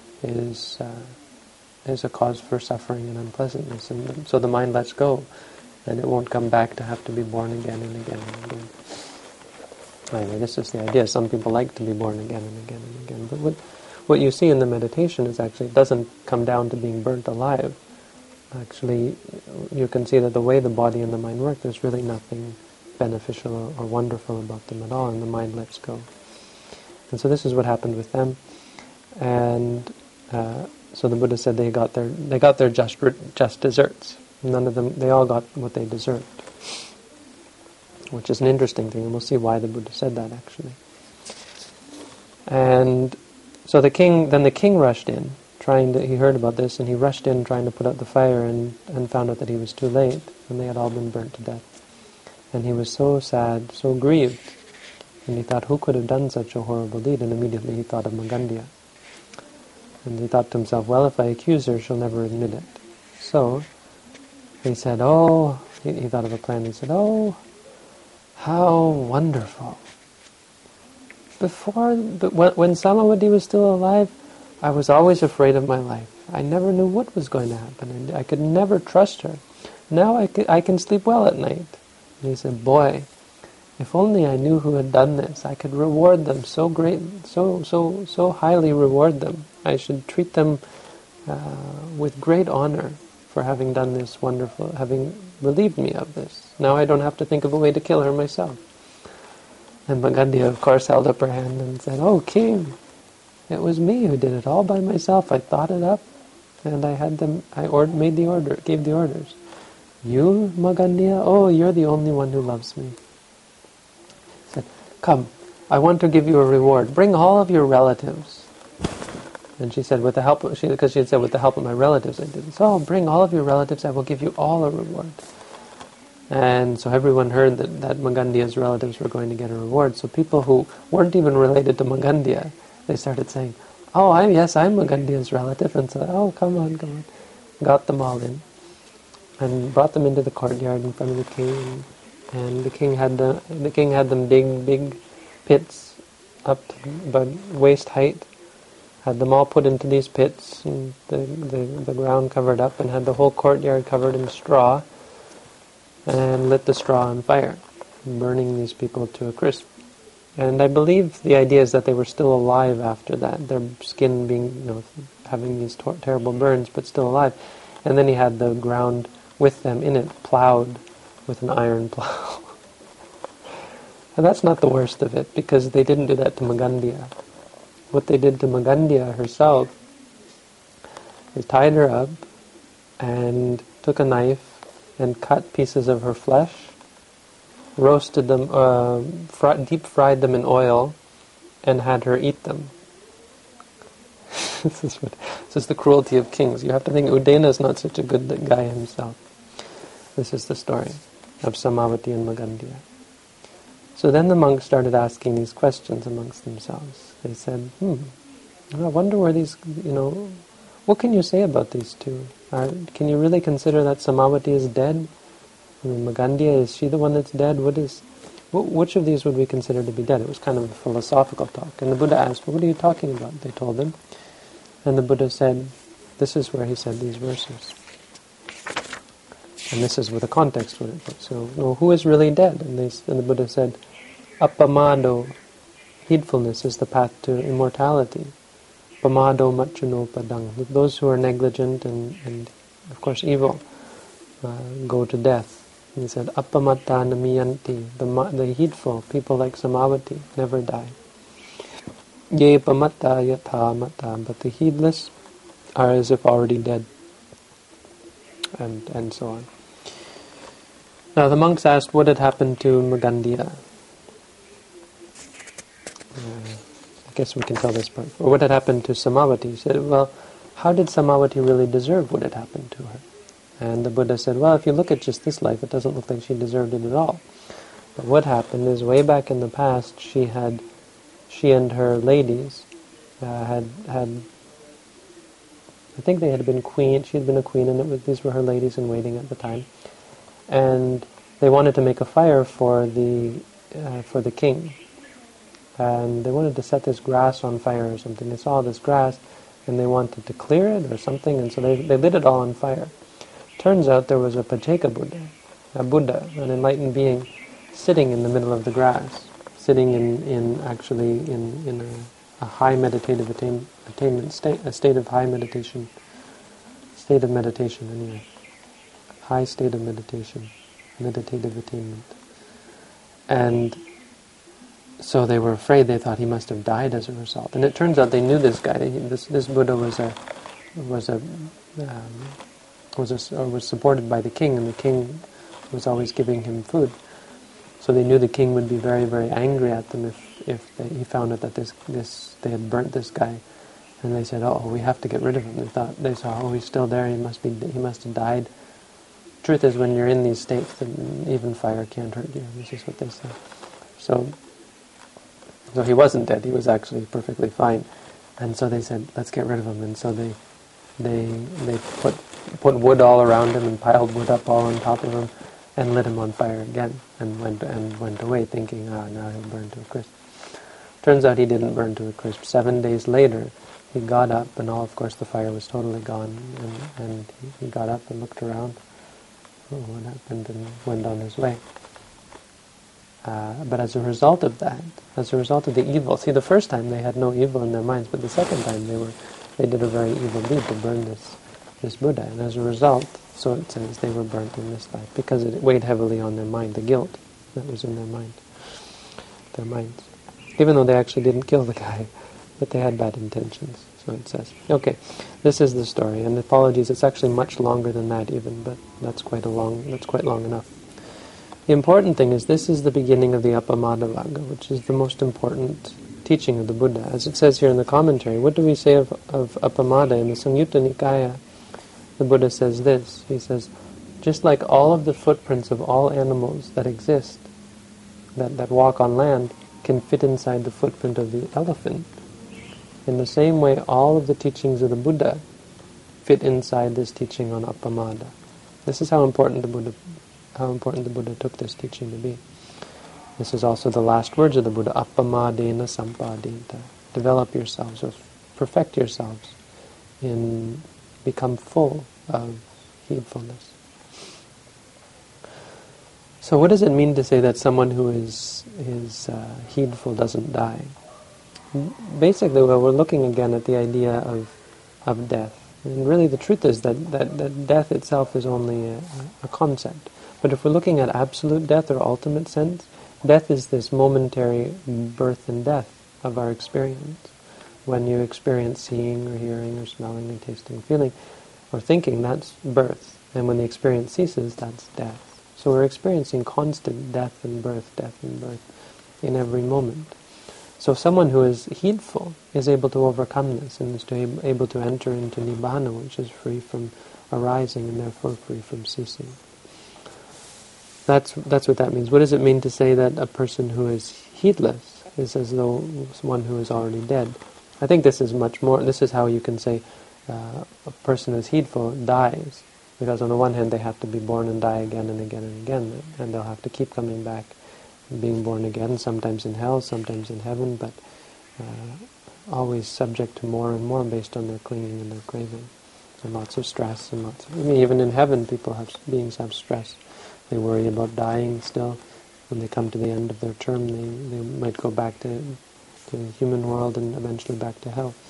Speaker 1: is uh, is a cause for suffering and unpleasantness, and the, so the mind lets go, and it won't come back to have to be born again and again and again. Anyway, this is the idea. Some people like to be born again and again and again, but what what you see in the meditation is actually it doesn't come down to being burnt alive. Actually, you can see that the way the body and the mind work, there's really nothing beneficial or, or wonderful about them at all, and the mind lets go. And so this is what happened with them. And uh, so the Buddha said they got their they got their just just desserts. None of them, they all got what they deserved, which is an interesting thing, and we'll see why the Buddha said that actually. And so the king, then the king rushed in. Trying to, he heard about this and he rushed in trying to put out the fire and, and found out that he was too late and they had all been burnt to death. And he was so sad, so grieved, and he thought, who could have done such a horrible deed? And immediately he thought of Magandia. And he thought to himself, well, if I accuse her, she'll never admit it. So he said, oh, he, he thought of a plan. He said, oh, how wonderful. Before, but when, when Samavati was still alive, I was always afraid of my life. I never knew what was going to happen. I could never trust her. Now I, could, I can sleep well at night. And he said, boy, if only I knew who had done this, I could reward them so great, so so so highly reward them. I should treat them uh, with great honor for having done this wonderful, having relieved me of this. Now I don't have to think of a way to kill her myself. And Magandia, of course, held up her hand and said, oh, king, it was me who did it all by myself. I thought it up, and I had them. I or- made the order, gave the orders. You, Magandia? Oh, you're the only one who loves me. He said, come, I want to give you a reward. Bring all of your relatives. And she said, with the help of, she, because she had said, with the help of my relatives, I did this. Oh, bring all of your relatives. I will give you all a reward. And so everyone heard that, that Magandia's relatives were going to get a reward. So people who weren't even related to Magandia, they started saying, oh, I'm, yes, I'm Magandia's relative. And so, oh, come on, come on. Got them all in. And brought them into the courtyard in front of the king. And the king had the, the king had them dig big pits up to about waist height. Had them all put into these pits, and the, the, the ground covered up, and had the whole courtyard covered in straw, and lit the straw on fire, burning these people to a crisp. And I believe the idea is that they were still alive after that, their skin being, you know, having these tor- terrible burns, but still alive. And then he had the ground with them in it plowed with an iron plow. And that's not the worst of it, because they didn't do that to Magandia. What they did to Magandia herself is tied her up and took a knife and cut pieces of her flesh, roasted them, uh, fr- deep fried them in oil, and had her eat them. this, is what, this is the cruelty of kings. You have to think Udena is not such a good guy himself. This is the story of Samavati and Magandia. So then the monks started asking these questions amongst themselves. They said, hmm, I wonder where these, you know, what can you say about these two? Are, can you really consider that Samavati is dead? I mean, Magandhya, is she the one that's dead? What is, wh- which of these would we consider to be dead? It was kind of a philosophical talk. And the Buddha asked, well, what are you talking about? They told him. And the Buddha said, this is where he said these verses. And this is where the context would it. So, well, who is really dead? And, they, and the Buddha said, Appamado, heedfulness, is the path to immortality. Pamado macchuno padang. Those who are negligent and, and of course evil uh, go to death. And he said, Appamatta namiyanti. The, the heedful, people like Samavati, never die. Ye pamatta yatha matta. But the heedless are as if already dead. And, and so on. Now the monks asked what had happened to Magandhya. Uh, I guess we can tell this part. Or what had happened to Samavati. He said, well, how did Samavati really deserve what had happened to her? And the Buddha said, well, if you look at just this life, it doesn't look like she deserved it at all. But what happened is, way back in the past, she had, she and her ladies uh, had had. I think they had been queen. She had been a queen, and it was, these were her ladies in waiting at the time. And they wanted to make a fire for the uh, for the king. And they wanted to set this grass on fire or something. They saw this grass, and they wanted to clear it or something, and so they, they lit it all on fire. Turns out there was a Pacheka Buddha, a Buddha, an enlightened being, sitting in the middle of the grass, sitting in, in actually in, in a, a high meditative attain, attainment state, a state of high meditation, state of meditation anyway, high state of meditation, meditative attainment. And so they were afraid. They thought he must have died as a result. And it turns out they knew this guy. This this Buddha was a was a um, was a, was supported by the king, and the king was always giving him food. So they knew the king would be very very angry at them if if they, he found out that this this they had burnt this guy. And they said, "Oh, we have to get rid of him." They thought they saw, "Oh, he's still there. He must be he must have died." Truth is, when you're in these states, then even fire can't hurt you. This is what they said. So. So he wasn't dead, he was actually perfectly fine. And so they said, let's get rid of him. And so they they they put put wood all around him and piled wood up all on top of him and lit him on fire again and went and went away thinking, ah, now he'll burn to a crisp. Turns out he didn't burn to a crisp. Seven days later, he got up and all, of course, the fire was totally gone. And, and he, he got up and looked around, oh, what happened, and went on his way. Uh, but as a result of that, as a result of the evil, see, the first time they had no evil in their minds, but the second time they were, they did a very evil deed to burn this, this Buddha, and as a result, so it says, they were burnt in this life because it weighed heavily on their mind, the guilt that was in their mind, their minds, even though they actually didn't kill the guy, but they had bad intentions. So it says, okay, this is the story, and apologies, it's actually much longer than that even, but that's quite a long, that's quite long enough. The important thing is this is the beginning of the Appamadavagga, which is the most important teaching of the Buddha. As it says here in the commentary, what do we say of, of Appamada? In the Samyutta Nikaya, the Buddha says this. He says, just like all of the footprints of all animals that exist, that, that walk on land, can fit inside the footprint of the elephant, in the same way all of the teachings of the Buddha fit inside this teaching on Appamada. This is how important the Buddha how important the Buddha took this teaching to be. This is also the last words of the Buddha, Appamadena sampadita. Develop yourselves, or perfect yourselves, in become full of heedfulness. So what does it mean to say that someone who is, is uh, heedful doesn't die? Basically, well, we're looking again at the idea of, of death. And really the truth is that, that, that death itself is only a, a concept. But if we're looking at absolute death or ultimate sense, death is this momentary birth and death of our experience. When you experience seeing or hearing or smelling or tasting or feeling or thinking, that's birth. And when the experience ceases, that's death. So we're experiencing constant death and birth, death and birth in every moment. So someone who is heedful is able to overcome this and is to able to enter into Nibbana, which is free from arising and therefore free from ceasing. That's that's what that means. What does it mean to say that a person who is heedless is as though one who is already dead? I think this is much more. This is how you can say uh, a person who is heedful dies, because on the one hand they have to be born and die again and again and again, and they'll have to keep coming back, and being born again, sometimes in hell, sometimes in heaven, but uh, always subject to more and more based on their clinging and their craving, and lots of stress and lots. Of, I mean, even in heaven, people have beings have stress. They worry about dying still. When they come to the end of their term, they, they might go back to, to the human world and eventually back to hell.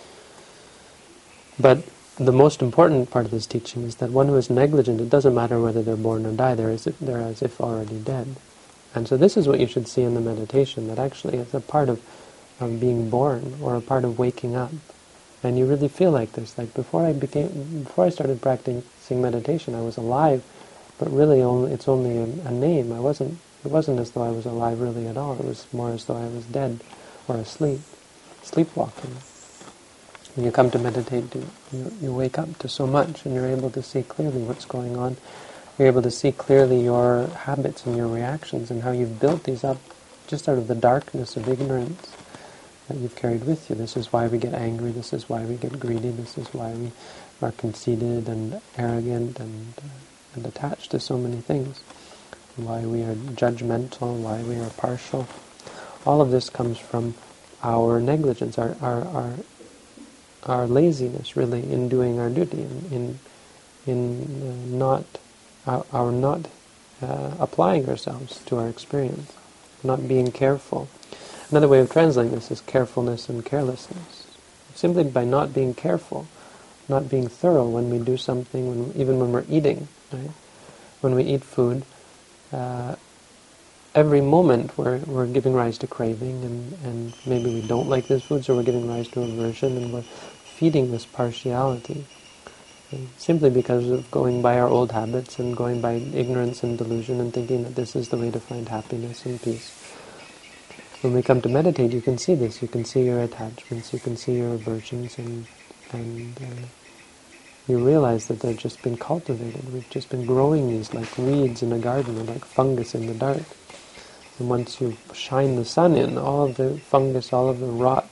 Speaker 1: But the most important part of this teaching is that one who is negligent, it doesn't matter whether they're born or die, they're as if, they're as if already dead. And so this is what you should see in the meditation, that actually it's a part of, of being born, or a part of waking up. And you really feel like this. Like before I became, before I started practicing meditation, I was alive, but really only, it's only a, a name. I wasn't, it wasn't as though I was alive really at all. It was more as though I was dead or asleep, sleepwalking. When you come to meditate, you, you, you wake up to so much, and you're able to see clearly what's going on. You're able to see clearly your habits and your reactions and how you've built these up just out of the darkness of ignorance that you've carried with you. This is why we get angry, this is why we get greedy, this is why we are conceited and arrogant and, uh, and attached to so many things, why we are judgmental, why we are partial. All of this comes from our negligence, our our our, our laziness, really, in doing our duty, in in, in uh, not our, our not uh, applying ourselves to our experience, not being careful. Another way of translating this is carefulness and carelessness. Simply by not being careful, not being thorough when we do something, when, even when we're eating, right? When we eat food, uh, every moment we're, we're giving rise to craving, and, and maybe we don't like this food, so we're giving rise to aversion, and we're feeding this partiality. And simply because of going by our old habits and going by ignorance and delusion and thinking that this is the way to find happiness and peace. When we come to meditate, you can see this. You can see your attachments, you can see your aversions, and, and uh, you realize that they've just been cultivated. We've just been growing these like weeds in a garden, or like fungus in the dark. And once you shine the sun in, all of the fungus, all of the rot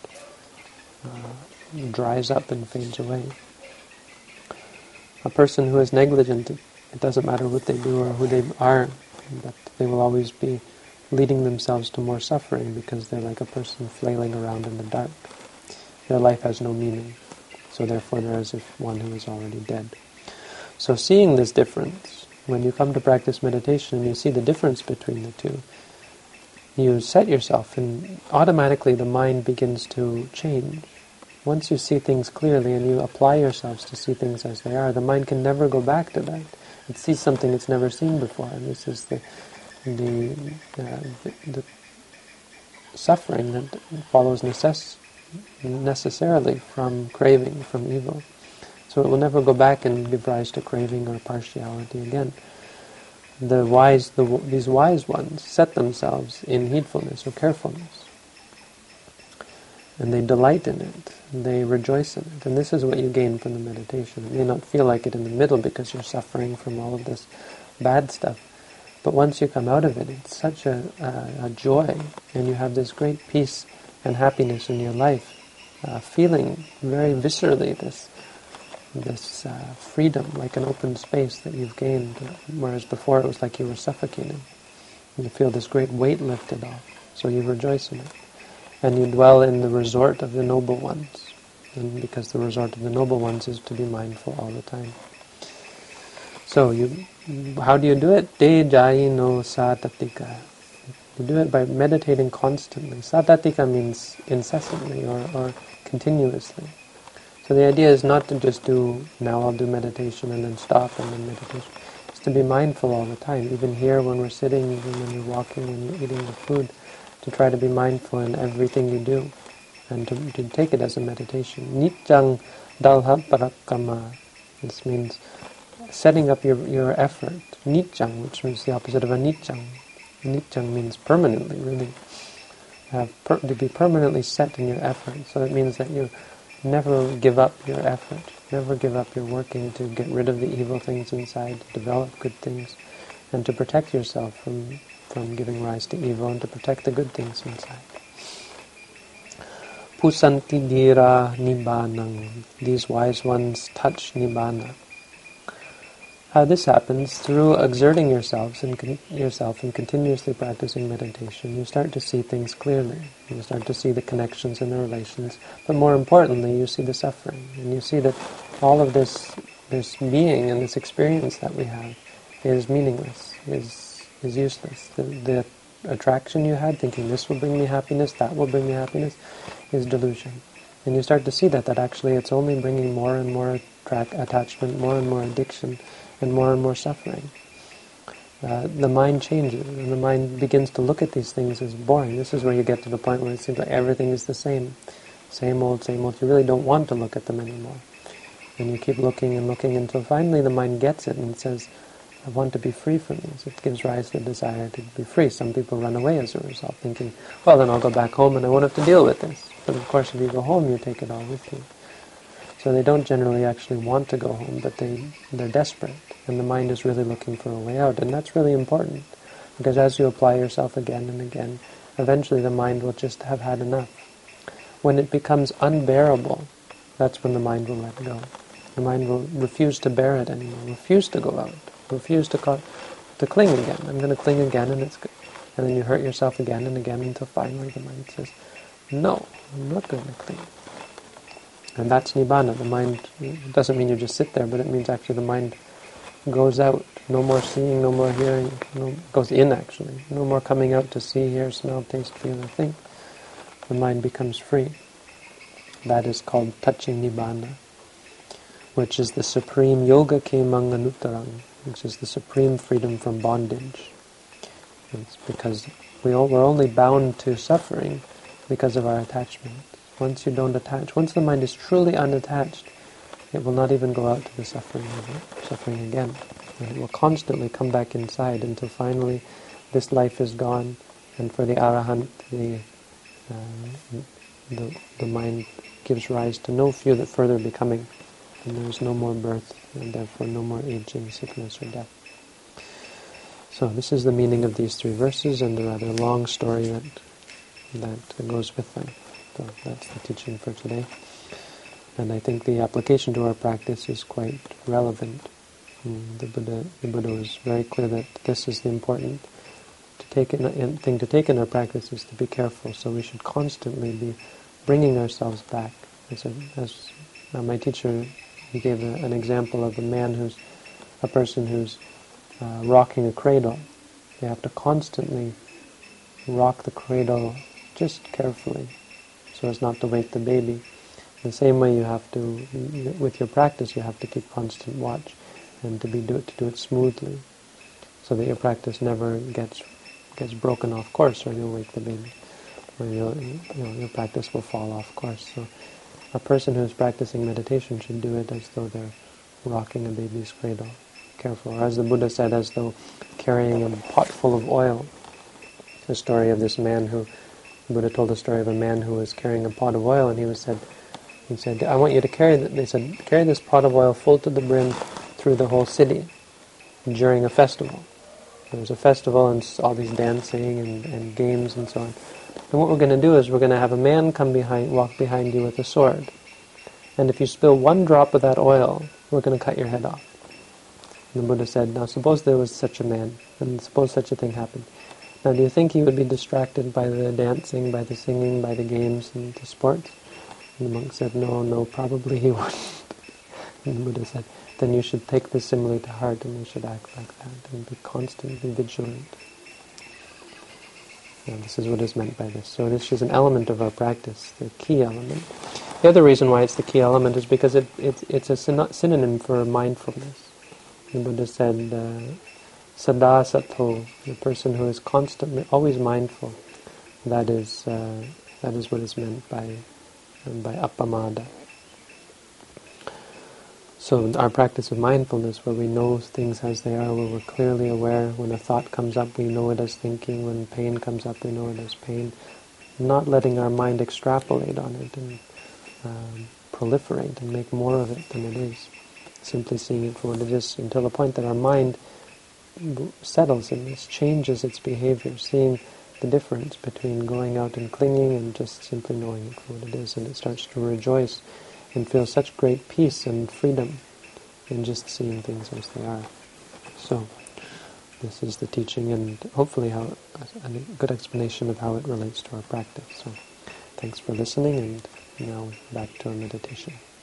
Speaker 1: uh, dries up and fades away. A person who is negligent, it doesn't matter what they do or who they are, but they will always be leading themselves to more suffering, because they're like a person flailing around in the dark. Their life has no meaning, so therefore they're as if one who is already dead. So seeing this difference, when you come to practice meditation and you see the difference between the two, you set yourself, and automatically the mind begins to change. Once you see things clearly and you apply yourselves to see things as they are, the mind can never go back to that. It sees something it's never seen before, and this is the the, uh, the, the suffering that follows necess- necessarily from craving, from evil. So it will never go back and give rise to craving or partiality again. The wise, the, these wise ones set themselves in heedfulness or carefulness, and they delight in it, they rejoice in it, and this is what you gain from the meditation. It may not feel like it in the middle because you're suffering from all of this bad stuff, but once you come out of it, it's such a, a, a joy, and you have this great peace and happiness in your life, uh, feeling very viscerally this this uh, freedom, like an open space that you've gained, whereas before it was like you were suffocating. You feel this great weight lifted off, so you rejoice in it. And you dwell in the resort of the noble ones, and because the resort of the noble ones is to be mindful all the time. So you, how do you do it? Te jayi no satatika. You do it by meditating constantly. Satatika means incessantly or, or continuously. So the idea is not to just do, now I'll do meditation and then stop and then meditation. It's to be mindful all the time, even here when we're sitting, even when you're walking, when you're eating the food, to try to be mindful in everything you do, and to, to take it as a meditation. Nitjang dalha parakama. This means setting up your, your effort. Nitjang, which means the opposite of anicchang. Nitjang means permanently, really. Have per, to be permanently set in your effort. So it means that you never give up your effort. Never give up your working to get rid of the evil things inside, to develop good things, and to protect yourself from, from giving rise to evil, and to protect the good things inside. Pusanti dira nibbanang. These wise ones touch nibbana. How this happens, through exerting yourselves and con- yourself and continuously practicing meditation, you start to see things clearly. You start to see the connections and the relations, but more importantly, you see the suffering, and you see that all of this, this being and this experience that we have is meaningless, is is useless. The, the attraction you had, thinking this will bring me happiness, that will bring me happiness, is delusion. And you start to see that that actually it's only bringing more and more attract, attachment, more and more addiction, and more and more suffering. Uh, the mind changes, and the mind begins to look at these things as boring. This is where you get to the point where it seems like everything is the same. Same old, same old. You really don't want to look at them anymore. And you keep looking and looking until finally the mind gets it and says, I want to be free from this. It gives rise to the desire to be free. Some people run away as a result, thinking, well, then I'll go back home and I won't have to deal with this. But of course, if you go home, you take it all with you. So they don't generally actually want to go home, but they, they're desperate. And the mind is really looking for a way out. And that's really important. Because as you apply yourself again and again, eventually the mind will just have had enough. When it becomes unbearable, that's when the mind will let go. The mind will refuse to bear it anymore, refuse to go out, refuse to co- to cling again. I'm going to cling again, and it's good. And then you hurt yourself again and again until finally the mind says, no, I'm not going to cling. And that's Nibbana. The mind, it doesn't mean you just sit there, but it means actually the mind goes out. No more seeing, no more hearing, no, goes in actually. No more coming out to see, hear, smell, taste, feel, or think. The mind becomes free. That is called touching Nibbana, which is the supreme yoga kemang anuttarang, which is the supreme freedom from bondage. It's because we all, we're only bound to suffering because of our attachment. Once you don't attach, once the mind is truly unattached, it will not even go out to the suffering of it, suffering again. And it will constantly come back inside until finally this life is gone, and for the arahant, the, uh, the, the mind gives rise to no further, further becoming, and there is no more birth, and therefore no more aging, sickness, or death. So this is the meaning of these three verses and the rather long story that that goes with them. So that's the teaching for today. And I think the application to our practice is quite relevant. Mm, the Buddha, the Buddha was very clear that this is the important to take in, thing to take in our practice is to be careful. So we should constantly be bringing ourselves back. As, a, as uh, my teacher, he gave a, an example of a man who's a person who's uh, rocking a cradle. They have to constantly rock the cradle just carefully, so as not to wake the baby. The same way you have to, with your practice, you have to keep constant watch, and to be do it to do it smoothly, so that your practice never gets gets broken off course, or you'll wake the baby, or you'll, you know, your practice will fall off course. So, a person who is practicing meditation should do it as though they're rocking a baby's cradle, careful, or as the Buddha said, as though carrying a pot full of oil. The story of this man who. The Buddha told the story of a man who was carrying a pot of oil, and he was said, he said, I want you to carry, the, they said, carry this pot of oil full to the brim through the whole city during a festival. There was a festival and all these dancing and, and games and so on. And what we're going to do is we're going to have a man come behind, walk behind you with a sword. And if you spill one drop of that oil, we're going to cut your head off. And the Buddha said, now suppose there was such a man, and suppose such a thing happened. Now, do you think he would be distracted by the dancing, by the singing, by the games and the sports? And the monk said, no, no, probably he wouldn't. And the Buddha said, then you should take this simile to heart, and you should act like that, and be constantly vigilant. Now, this is what is meant by this. So this is an element of our practice, the key element. The other reason why it's the key element is because it, it, it's a syn- synonym for mindfulness. The Buddha said, uh, Sada sato, the person who is constantly, always mindful. That is, uh, that is what is meant by, um, by appamada. So our practice of mindfulness, where we know things as they are, where we're clearly aware, when a thought comes up, we know it as thinking. When pain comes up, we know it as pain. Not letting our mind extrapolate on it and um, proliferate and make more of it than it is. Simply seeing it for what it is, until the point that our mind settles in this, changes its behavior, seeing the difference between going out and clinging and just simply knowing it for what it is, and it starts to rejoice and feel such great peace and freedom in just seeing things as they are. So, this is the teaching, and hopefully how a good explanation of how it relates to our practice. So, thanks for listening, and now back to our meditation.